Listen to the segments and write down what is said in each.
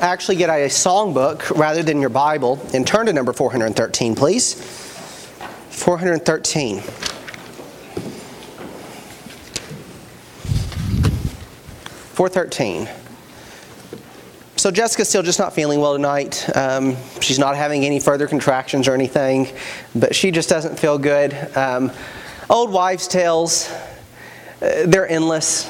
actually get a songbook rather than your Bible and turn to number 413, please. 413. 413. So Jessica's still just not feeling well tonight. She's not having any further contractions or anything, but she just doesn't feel good. Old wives' tales, they're endless.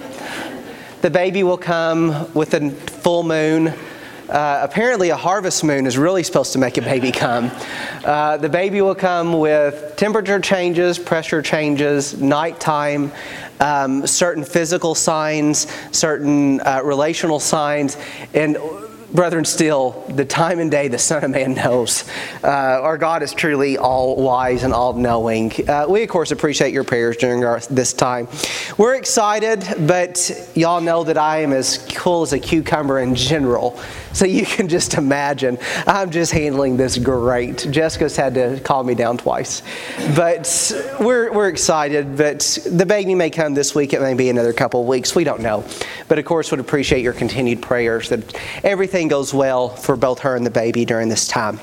The baby will come with a full moon. Apparently a harvest moon is really supposed to make a baby come. The baby will come with temperature changes, pressure changes, nighttime, certain physical signs, certain relational signs, and brethren, still, the time and day the Son of Man knows. Our God is truly all-wise and all-knowing. We, of course, appreciate your prayers during this time. We're excited, but y'all know that I am as cool as a cucumber in general. So you can just imagine, I'm just handling this great. Jessica's had to calm me down twice. But we're excited, but the baby may come this week. It may be another couple of weeks. We don't know. But, of course, would appreciate your continued prayers that everything goes well for both her and the baby during this time.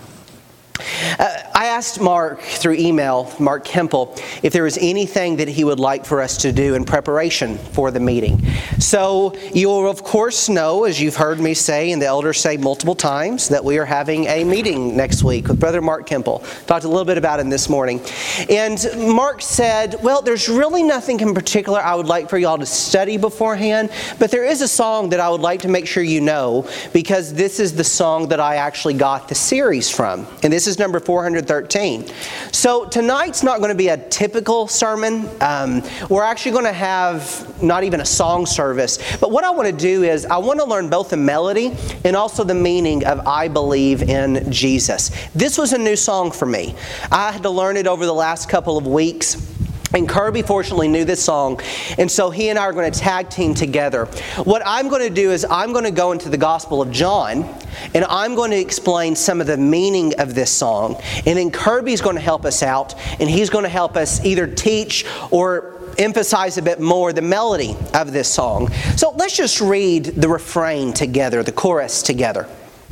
I asked Mark through email, Mark Kemple, if there was anything that he would like for us to do in preparation for the meeting. So you'll of course know, as you've heard me say and the elders say multiple times, that we are having a meeting next week with Brother Mark Kemple. Talked a little bit about him this morning. And Mark said, well, there's really nothing in particular I would like for y'all to study beforehand, but there is a song that I would like to make sure you know, because this is the song that I actually got the series from. And this is number 413. So tonight's not going to be a typical sermon. We're actually going to have not even a song service. But what I want to do is I want to learn both the melody and also the meaning of I Believe in Jesus. This was a new song for me. I had to learn it over the last couple of weeks. And Kirby fortunately knew this song, and so he and I are going to tag team together. What I'm going to do is I'm going to go into the Gospel of John, and I'm going to explain some of the meaning of this song. And then Kirby's going to help us out, and he's going to help us either teach or emphasize a bit more the melody of this song. So let's just read the refrain together, the chorus together.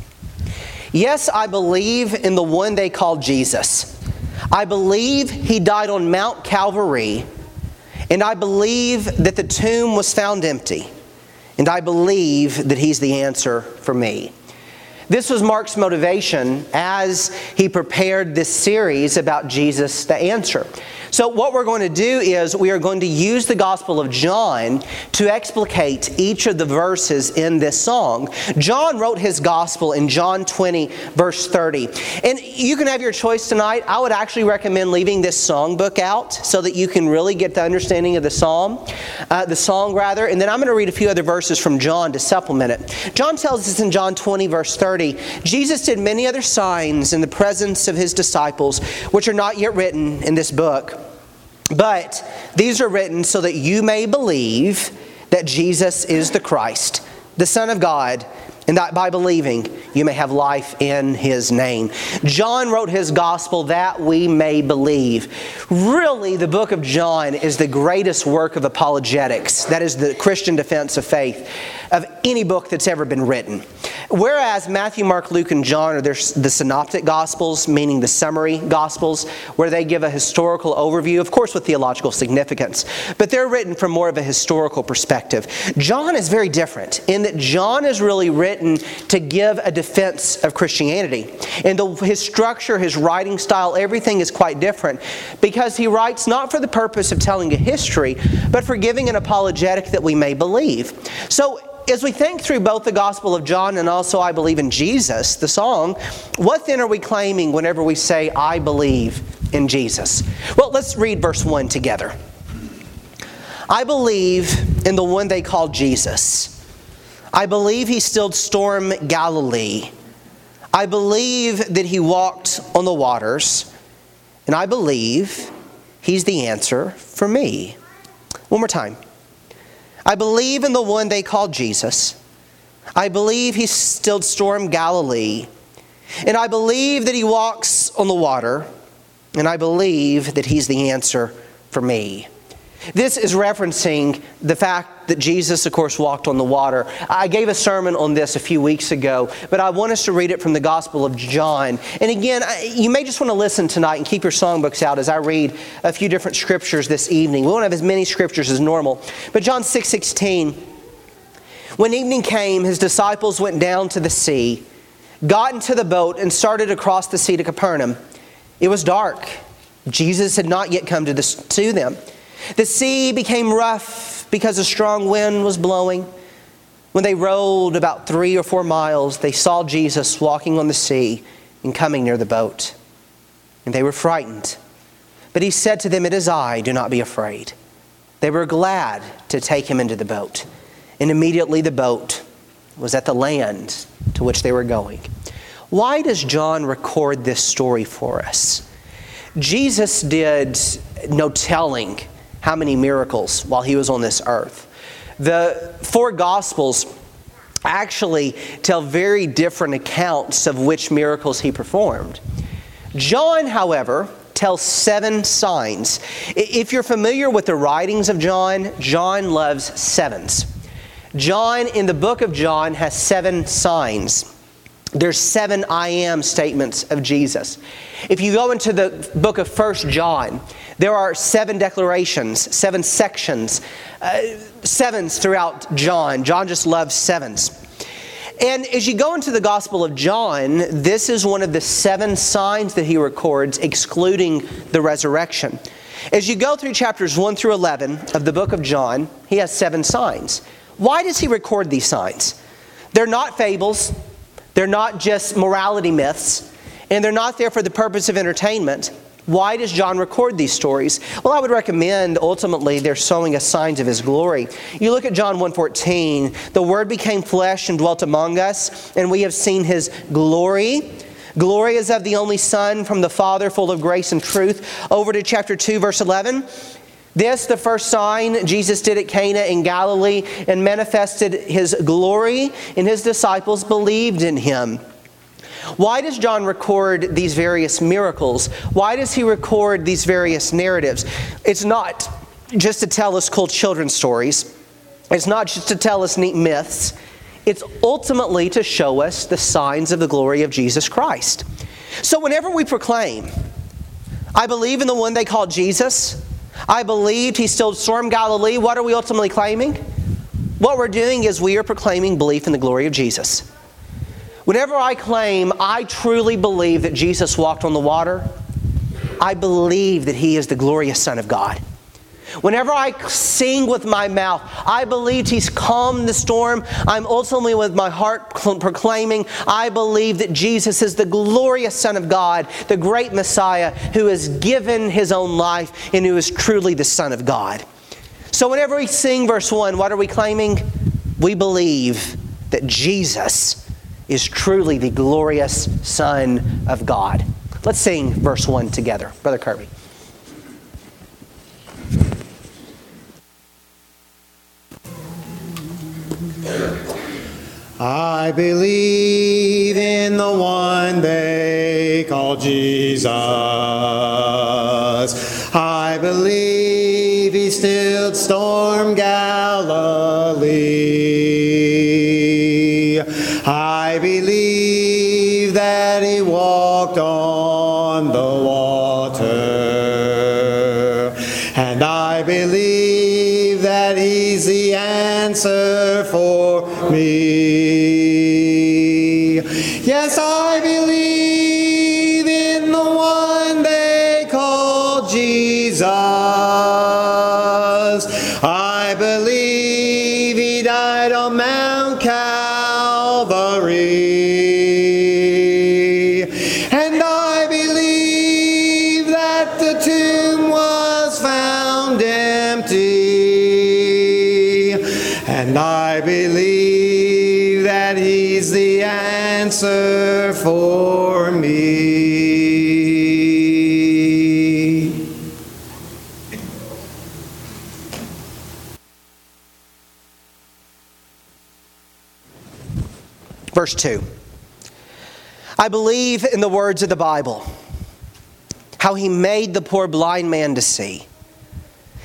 Yes, I believe in the one they call Jesus. I believe He died on Mount Calvary, and I believe that the tomb was found empty, and I believe that He's the answer for me. This was Mark's motivation as he prepared this series about Jesus the answer. So what we're going to do is we are going to use the Gospel of John to explicate each of the verses in this song. John wrote his Gospel in John 20, verse 30. And you can have your choice tonight. I would actually recommend leaving this songbook out so that you can really get the understanding of the song, and then I'm going to read a few other verses from John to supplement it. John tells us in John 20, verse 30, Jesus did many other signs in the presence of His disciples, which are not yet written in this book. But these are written so that you may believe that Jesus is the Christ, the Son of God, and that by believing you may have life in His name. John wrote his gospel that we may believe. Really, the book of John is the greatest work of apologetics. That is the Christian defense of faith of any book that's ever been written. Whereas Matthew, Mark, Luke, and John are the synoptic gospels, meaning the summary gospels, where they give a historical overview, of course with theological significance, but they're written from more of a historical perspective. John is very different in that John is really written to give a defense of Christianity. And his structure, his writing style, everything is quite different because he writes not for the purpose of telling a history, but for giving an apologetic that we may believe. So as we think through both the Gospel of John and also I Believe in Jesus, the song, what then are we claiming whenever we say I believe in Jesus? Well, let's read verse 1 together. I believe in the one they call Jesus. I believe He stilled storm Galilee. I believe that He walked on the waters. And I believe He's the answer for me. One more time. I believe in the one they call Jesus. I believe He stilled storm Galilee. And I believe that He walks on the water. And I believe that He's the answer for me. This is referencing the fact fact that Jesus, of course, walked on the water. I gave a sermon on this a few weeks ago, but I want us to read it from the Gospel of John. And again, you may just want to listen tonight and keep your songbooks out as I read a few different scriptures this evening. We won't have as many scriptures as normal. But John 6:16, when evening came, his disciples went down to the sea, got into the boat, and started across the sea to Capernaum. It was dark. Jesus had not yet come to them. The sea became rough because a strong wind was blowing. When they rowed about 3 or 4 miles, they saw Jesus walking on the sea and coming near the boat. And they were frightened. But he said to them, "It is I, do not be afraid." They were glad to take him into the boat. And immediately the boat was at the land to which they were going. Why does John record this story for us? Jesus did no telling how many miracles while he was on this earth. The 4 Gospels actually tell very different accounts of which miracles he performed. John, however, tells 7 signs. If you're familiar with the writings of John, John loves 7s. John, in the book of John, has 7 signs. There's 7 I am statements of Jesus. If you go into the book of 1 John, there are 7 declarations, 7 sections, 7s throughout John. John just loves 7s. And as you go into the Gospel of John, this is one of the 7 signs that he records, excluding the resurrection. As you go through chapters 1 through 11 of the book of John, he has 7 signs. Why does he record these signs? They're not fables. They're not just morality myths, and they're not there for the purpose of entertainment. Why does John record these stories? Well, I would recommend ultimately they're showing us signs of his glory. You look at John 1:14, the Word became flesh and dwelt among us, and we have seen his glory. Glory is of the only Son from the Father, full of grace and truth. Over to chapter 2, verse 11. This, the first sign Jesus did at Cana in Galilee and manifested his glory, and his disciples believed in him. Why does John record these various miracles? Why does he record these various narratives? It's not just to tell us cool children's stories. It's not just to tell us neat myths. It's ultimately to show us the signs of the glory of Jesus Christ. So whenever we proclaim, I believe in the one they call Jesus, I believed he stilled storm Galilee, what are we ultimately claiming? What we're doing is we are proclaiming belief in the glory of Jesus. Whenever I claim I truly believe that Jesus walked on the water, I believe that he is the glorious Son of God. Whenever I sing with my mouth, I believe he's calmed the storm. I'm ultimately with my heart proclaiming, I believe that Jesus is the glorious Son of God, the great Messiah who has given his own life and who is truly the Son of God. So whenever we sing verse 1, what are we claiming? We believe that Jesus is truly the glorious Son of God. Let's sing verse 1 together. Brother Kirby. I believe in the one they call Jesus. I believe he stilled storm Galilee. I believe that he walked on the water. And I believe that he's the answer for me. Yes, I believe in the one they call Jesus. I believe he died on Mount Calvary. And I believe that the tomb was found empty. And I believe that he's the answer for me. Verse 2. I believe in the words of the Bible, how he made the poor blind man to see,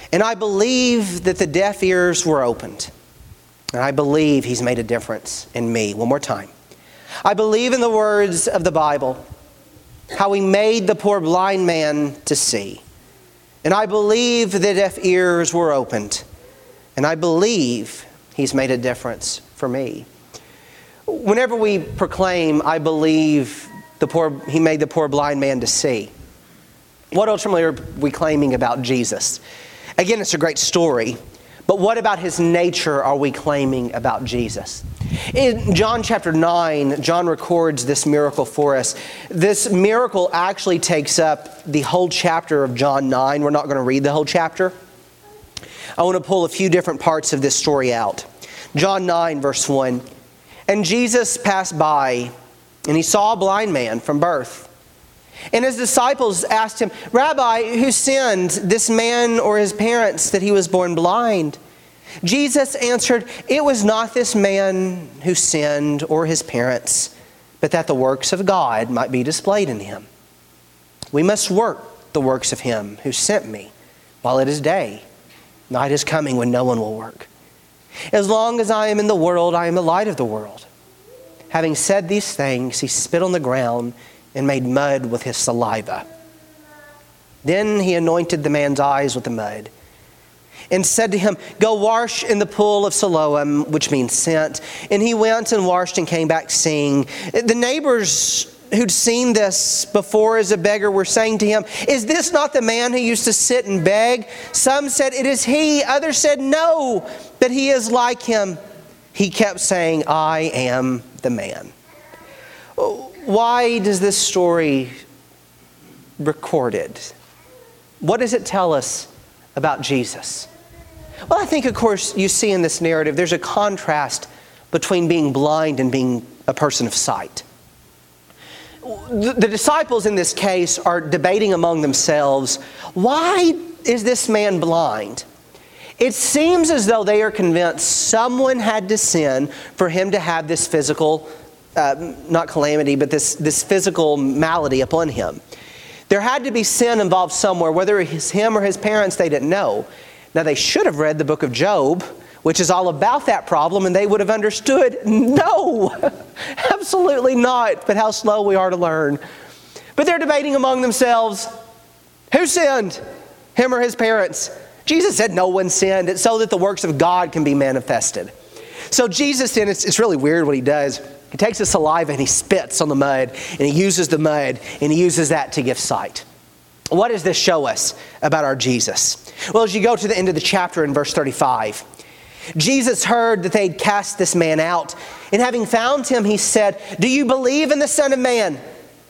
And I believe that the deaf ears were opened. And I believe He's made a difference in me. One more time. I believe in the words of the Bible, how He made the poor blind man to see. And I believe the deaf ears were opened. And I believe He's made a difference for me. Whenever we proclaim, I believe He made the poor blind man to see, what ultimately are we claiming about Jesus? Again, it's a great story, but what about His nature are we claiming about Jesus? In John chapter 9, John records this miracle for us. This miracle actually takes up the whole chapter of John 9. We're not going to read the whole chapter. I want to pull a few different parts of this story out. John 9, verse 1. And Jesus passed by, and He saw a blind man from birth. And His disciples asked Him, Rabbi, who sinned, this man or his parents, that he was born blind? Jesus answered, it was not this man who sinned or his parents, but that the works of God might be displayed in him. We must work the works of Him who sent me while it is day. Night is coming when no one will work. As long as I am in the world, I am the light of the world. Having said these things, He spit on the ground and made mud with His saliva. Then He anointed the man's eyes with the mud and said to him, go wash in the pool of Siloam, which means sent. And he went and washed and came back seeing. The neighbors who'd seen this before as a beggar were saying to him, is this not the man who used to sit and beg? Some said, it is he. Others said, no, but he is like him. He kept saying, I am the man. Why does this story recorded? What does it tell us about Jesus? Well, I think, of course, you see in this narrative, there's a contrast between being blind and being a person of sight. The disciples in this case are debating among themselves, why is this man blind? It seems as though they are convinced someone had to sin for him to have this physical, not calamity, but this physical malady upon him. There had to be sin involved somewhere, whether it was him or his parents, they didn't know. Now, they should have read the book of Job, which is all about that problem, and they would have understood, no, absolutely not. But how slow we are to learn. But they're debating among themselves, who sinned, him or his parents? Jesus said no one sinned. It's so that the works of God can be manifested. So Jesus then, it's really weird what He does. He takes his saliva and He spits on the mud, and He uses the mud, and He uses that to give sight. What does this show us about our Jesus? Well, as you go to the end of the chapter in verse 35, Jesus heard that they'd cast this man out, and having found him, He said, do you believe in the Son of Man?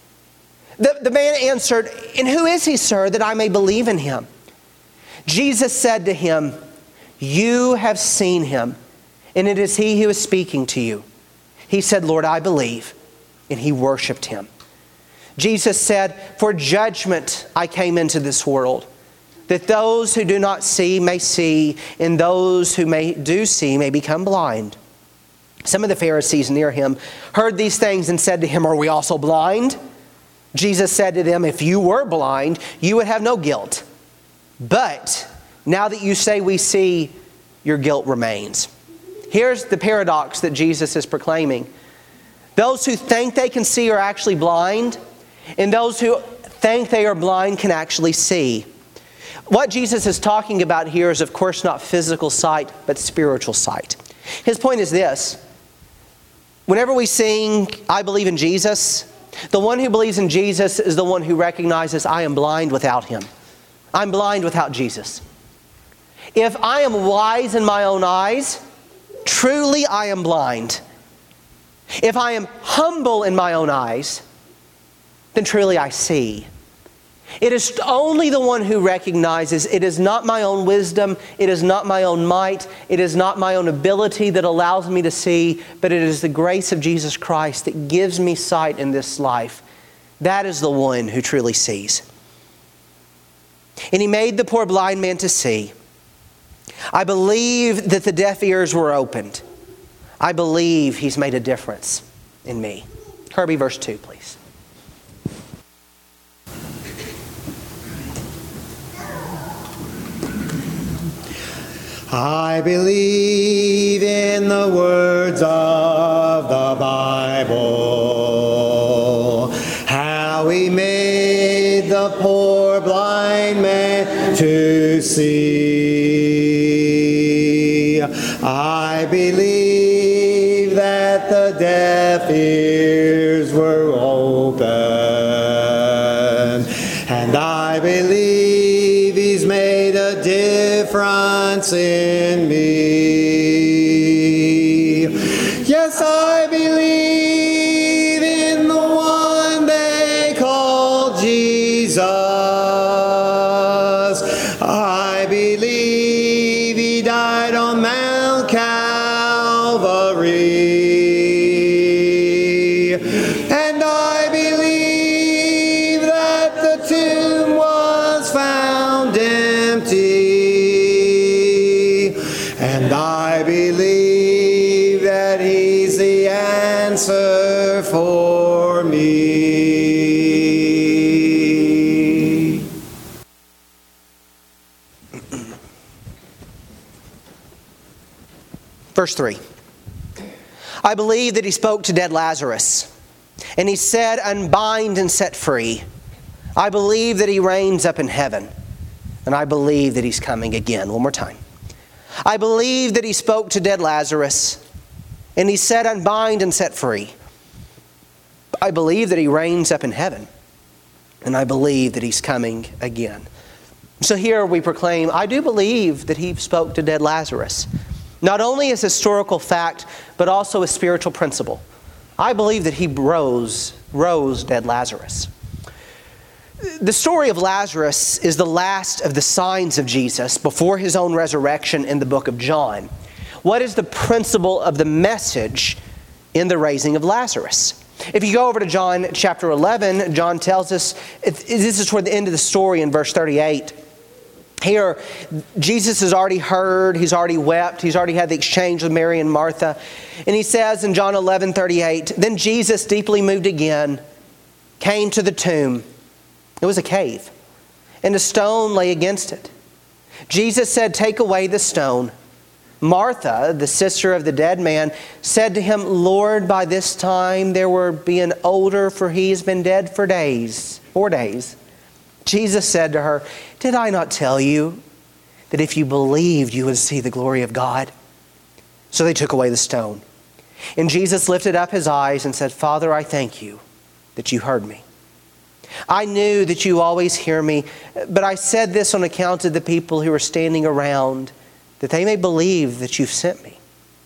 The man answered, and who is He, sir, that I may believe in Him? Jesus said to him, you have seen Him, and it is He who is speaking to you. He said, Lord, I believe, and he worshiped Him. Jesus said, for judgment I came into this world, that those who do not see may see, and those who do see may become blind. Some of the Pharisees near Him heard these things and said to Him, are we also blind? Jesus said to them, if you were blind, you would have no guilt. But now that you say we see, your guilt remains. Here's the paradox that Jesus is proclaiming. Those who think they can see are actually blind, and those who think they are blind can actually see. What Jesus is talking about here is, of course, not physical sight, but spiritual sight. His point is this. Whenever we sing, I believe in Jesus, the one who believes in Jesus is the one who recognizes, I am blind without Him. I'm blind without Jesus. If I am wise in my own eyes, truly I am blind. If I am humble in my own eyes, then truly I see. It is only the one who recognizes it is not my own wisdom, it is not my own might, it is not my own ability that allows me to see, but it is the grace of Jesus Christ that gives me sight in this life. That is the one who truly sees. And He made the poor blind man to see. I believe that the deaf ears were opened. I believe He's made a difference in me. Kirby, verse 2, please. I believe in the words of the Bible, how He made the poor blind man to see. I believe that the deaf ears were opened, and I believe He's made a difference in me. Yes, I believe in the one they call Jesus. I believe He died on Mount Calvary. And I believe that the tomb was found empty. And I believe that He's the answer for me. Verse 3. I believe that He spoke to dead Lazarus, and He said, unbind and set free. I believe that He reigns up in heaven, and I believe that He's coming again. One more time. I believe that He spoke to dead Lazarus, and He said, unbind and set free. I believe that He reigns up in heaven, and I believe that He's coming again. So here we proclaim, I do believe that He spoke to dead Lazarus. Not only as historical fact, but also as spiritual principle. I believe that He rose dead Lazarus. The story of Lazarus is the last of the signs of Jesus before His own resurrection in the book of John. What is the principle of the message in the raising of Lazarus? If you go over to John chapter 11, John tells us, this is toward the end of the story in verse 38. Here, Jesus has already heard, He's already wept, He's already had the exchange with Mary and Martha. And He says in John 11:38, then Jesus, deeply moved again, came to the tomb. It was a cave, and a stone lay against it. Jesus said, take away the stone. Martha, the sister of the dead man, said to Him, Lord, by this time there will be an odor, for he has been dead for 4 days. Jesus said to her, did I not tell you that if you believed you would see the glory of God? So they took away the stone. And Jesus lifted up His eyes and said, Father, I thank You that You heard me. I knew that You always hear me, but I said this on account of the people who are standing around, that they may believe that You've sent me.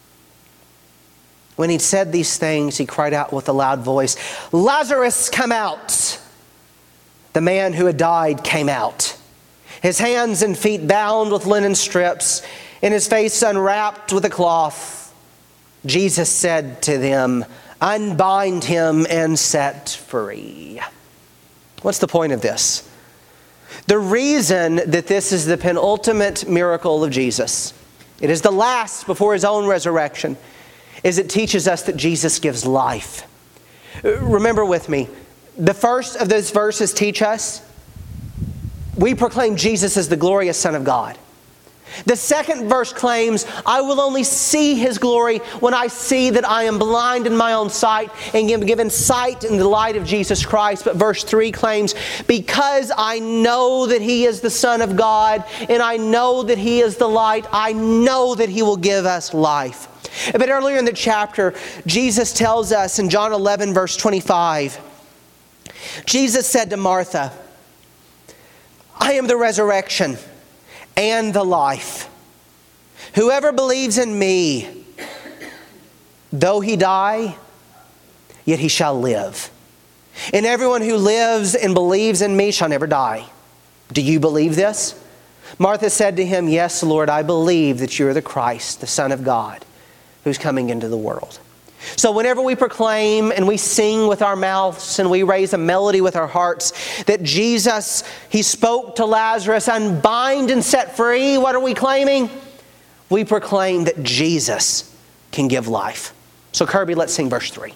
When He'd said these things, He cried out with a loud voice, Lazarus, come out! The man who had died came out, his hands and feet bound with linen strips, and his face unwrapped with a cloth. Jesus said to them, unbind him and set free. What's the point of this? The reason that this is the penultimate miracle of Jesus, it is the last before His own resurrection, is it teaches us that Jesus gives life. Remember with me, the first of those verses teach us, we proclaim Jesus as the glorious Son of God. The second verse claims, I will only see His glory when I see that I am blind in my own sight and am given sight in the light of Jesus Christ. But verse 3 claims, because I know that He is the Son of God and I know that He is the light, I know that He will give us life. A bit earlier in the chapter, Jesus tells us in John 11 verse 25, Jesus said to Martha, I am the resurrection and the life. Whoever believes in me, though he die, yet he shall live. And everyone who lives and believes in me shall never die. Do you believe this? Martha said to Him, yes, Lord, I believe that You are the Christ, the Son of God, who's coming into the world. So whenever we proclaim and we sing with our mouths and we raise a melody with our hearts that Jesus, He spoke to Lazarus, unbind and set free, what are we claiming? We proclaim that Jesus can give life. So Kirby, let's sing verse 3.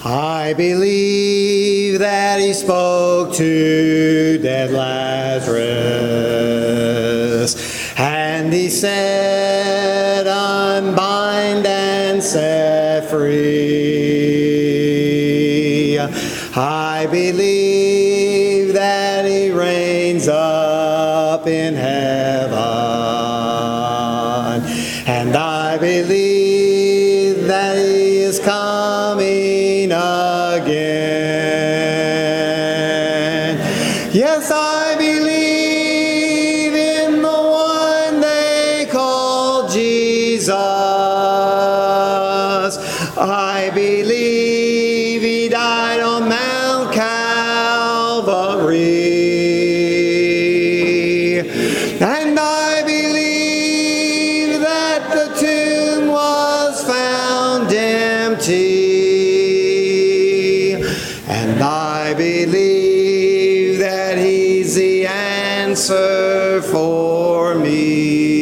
I believe that he spoke to dead Lazarus, and he said, unbind and set free. I believe that he reigns up in heaven, and I believe that he is coming again. Yes, I believe in the one they call Jesus. I believe he died on Mount Calvary. And I believe that the tomb was found empty. And I believe that he's the answer for me.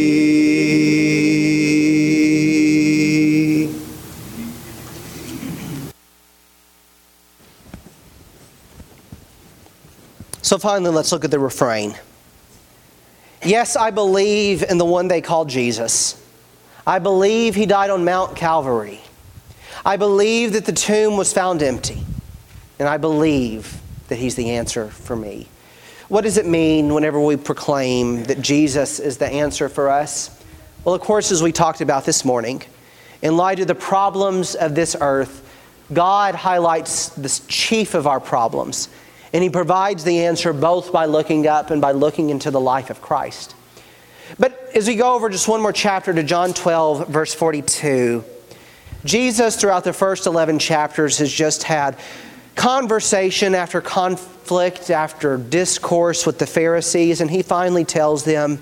So finally, let's look at the refrain. Yes, I believe in the one they call Jesus. I believe he died on Mount Calvary. I believe that the tomb was found empty. And I believe that he's the answer for me. What does it mean whenever we proclaim that Jesus is the answer for us? Well, of course, as we talked about this morning, in light of the problems of this earth, God highlights the chief of our problems. And he provides the answer both by looking up and by looking into the life of Christ. But as we go over just one more chapter to John 12, verse 42, Jesus, throughout the first 11 chapters, has just had conversation after conflict, after discourse with the Pharisees, and he finally tells them,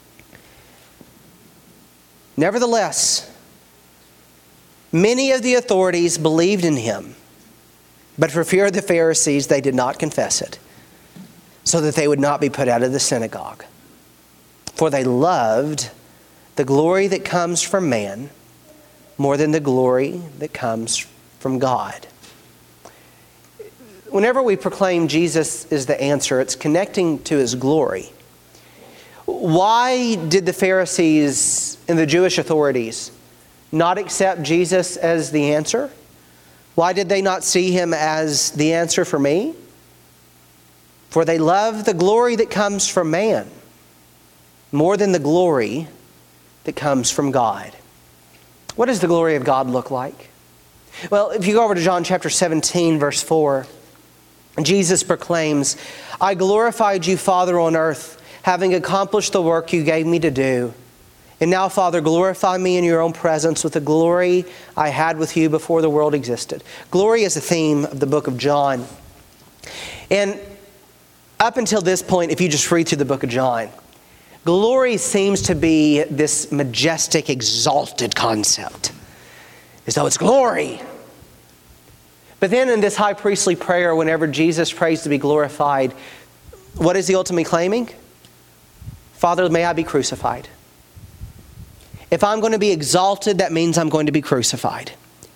nevertheless, many of the authorities believed in him, but for fear of the Pharisees, they did not confess it, so that they would not be put out of the synagogue. For they loved the glory that comes from man more than the glory that comes from God. Whenever we proclaim Jesus is the answer, it's connecting to his glory. Why did the Pharisees and the Jewish authorities not accept Jesus as the answer? Why did they not see him as the answer for me? For they love the glory that comes from man more than the glory that comes from God. What does the glory of God look like? Well, if you go over to John chapter 17, verse 4, Jesus proclaims, I glorified you, Father, on earth, having accomplished the work you gave me to do. And now, Father, glorify me in your own presence with the glory I had with you before the world existed. Glory is the theme of the book of John. And up until this point, if you just read through the book of John, glory seems to be this majestic, exalted concept, as though it's glory. But then in this high priestly prayer, whenever Jesus prays to be glorified, what is he ultimately claiming? Father, may I be crucified. If I'm going to be exalted, that means I'm going to be crucified.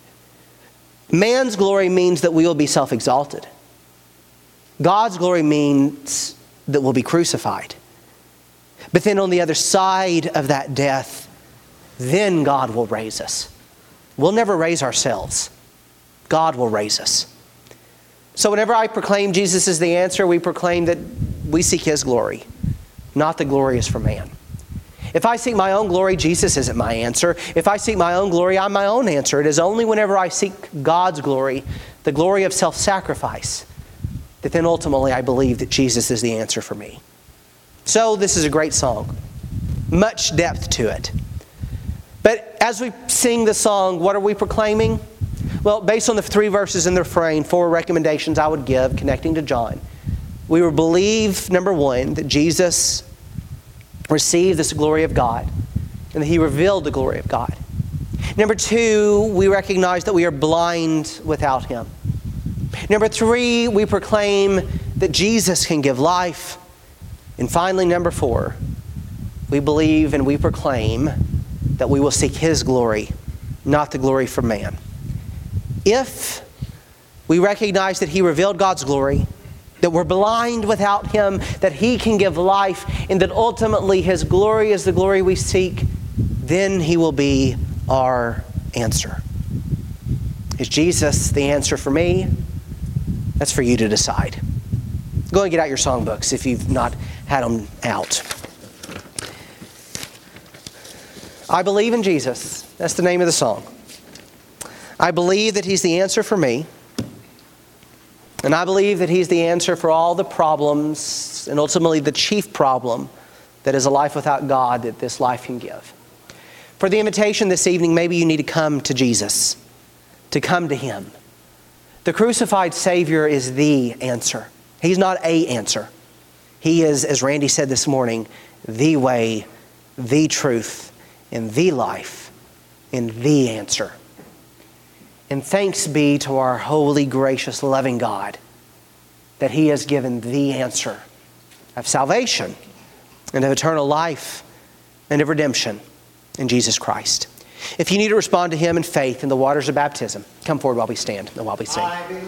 Man's glory means that we will be self-exalted. God's glory means that we'll be crucified. But then on the other side of that death, then God will raise us. We'll never raise ourselves. God will raise us. So whenever I proclaim Jesus is the answer, we proclaim that we seek his glory, not the glory is for man. If I seek my own glory, Jesus isn't my answer. If I seek my own glory, I'm my own answer. It is only whenever I seek God's glory, the glory of self-sacrifice, that then ultimately I believe that Jesus is the answer for me. So this is a great song. Much depth to it. But as we sing the song, what are we proclaiming? Well, based on the 3 verses in the refrain, 4 recommendations I would give connecting to John. We will believe, number 1, that Jesus received this glory of God and that he revealed the glory of God. Number 2, we recognize that we are blind without him. Number 3, we proclaim that Jesus can give life. And finally, number 4, we believe and we proclaim that we will seek his glory, not the glory from man. If We recognize that He revealed God's glory, that we're blind without Him, that He can give life, and that ultimately His glory is the glory we seek. Then He will be our answer. Is Jesus the answer for me? That's for you to decide. Go and get out your songbooks if you've not had them out. I believe in Jesus. That's the name of the song. I believe that He's the answer for me. And I believe that He's the answer for all the problems, and ultimately the chief problem that is a life without God that this life can give. For the invitation this evening, maybe you need to come to Jesus, to come to Him. The crucified Savior is the answer. He's not a answer. He is, as Randy said this morning, the way, the truth, and the life, and the answer. And thanks be to our holy, gracious, loving God that He has given the answer of salvation and of eternal life and of redemption in Jesus Christ. If you need to respond to Him in faith in the waters of baptism, come forward while we stand and while we sing.